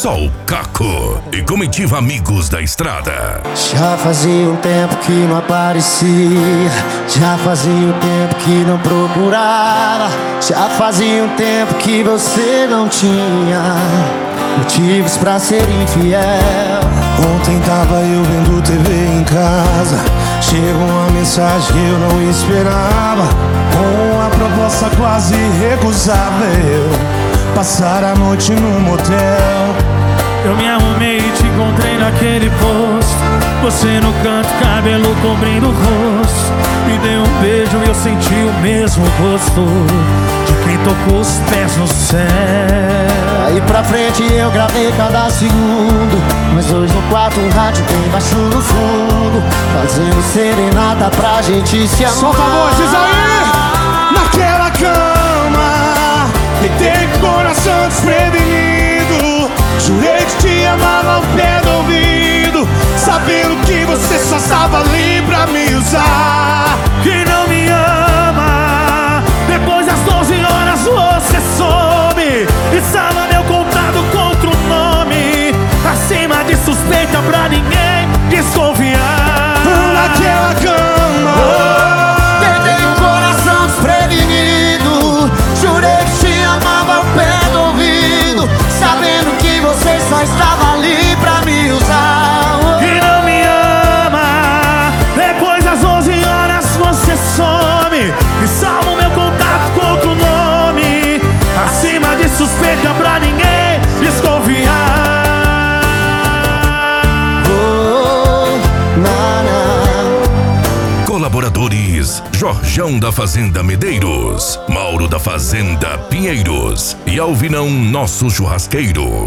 só o Caco e comitiva Amigos da Estrada. Já fazia um tempo que não aparecia, já fazia um tempo que não procurava, já fazia um tempo que você não tinha motivos pra ser infiel. Ontem tava eu vendo TV em casa, chegou uma mensagem que eu não esperava, com uma proposta quase irrecusável: passar a noite num motel. Eu me arrumei e te encontrei naquele posto, você no canto, cabelo cobrindo o rosto. Me deu um beijo e eu senti o mesmo gosto de quem tocou os pés no céu. Aí pra frente eu gravei cada segundo, mas hoje no quarto um rádio bem baixo no fundo, fazendo serenata pra gente se amar. Solta a voz, diz aí! Naquela cama, deitei com o coração desprevenido, jurei que te amava ao pé do ouvido, sabendo que você só estava ali pra me usar. Que não me ama, depois das 12 horas você soube, estava meu contato contra o nome, acima de suspeita pra ninguém desconfiar. Naquela cama, Tentei o coração desprevenido, jurei que te amava ao pé do ouvido, sabendo que você só estava ali pra me usar. Que não me ama, depois das 11 horas você some, e salvo meu contato com outro nome, acima de suspeita pra ninguém desconfiar. Colaboradores: Jorjão da Fazenda Medeiros, Mauro da Fazenda Pinheiros e Alvinão Nosso Churrasqueiro.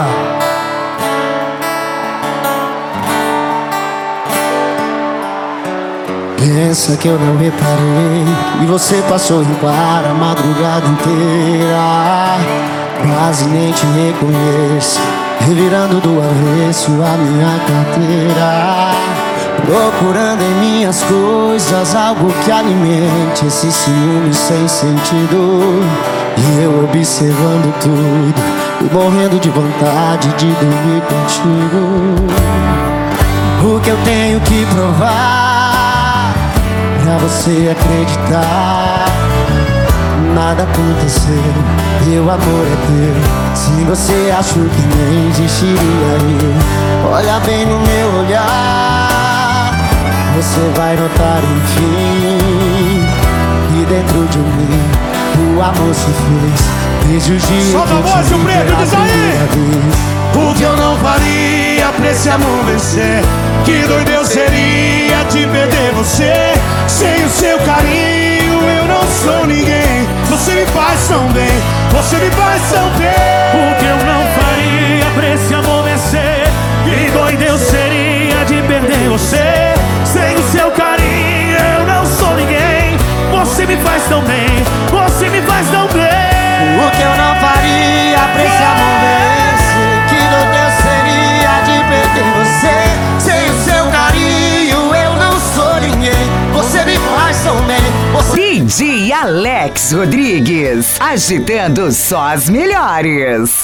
Pensa que eu não reparei e você passou em claro a madrugada inteira, quase nem te reconheço, revirando do avesso a minha carteira, procurando em minhas coisas algo que alimente esse ciúme sem sentido. E eu observando tudo e morrendo de vontade de dormir contigo. O que eu tenho que provar pra você acreditar? Nada aconteceu, meu amor é teu. Se você achou que nem existiria eu, olha bem no meu olhar, você vai notar enfim que dentro de mim o amor se fez desde o dia. solta a voz, o preto, diz aí! O que eu não faria pra esse amor vencer? Que doido eu seria de perder você. Sem o seu carinho eu não sou ninguém. Você me faz tão bem, você me faz tão bem. O que eu não faria pra esse amor vencer? Que doido eu seria de perder você. Sem o seu carinho eu não sou ninguém. Você me faz tão bem, você me faz tão bem. O que eu não faria pra esse amor vencer? Que doido eu seria de perder você. Sem o seu carinho eu não sou ninguém. Você me faz tão bem. DJ Alex Rodrigues, agitando só as melhores.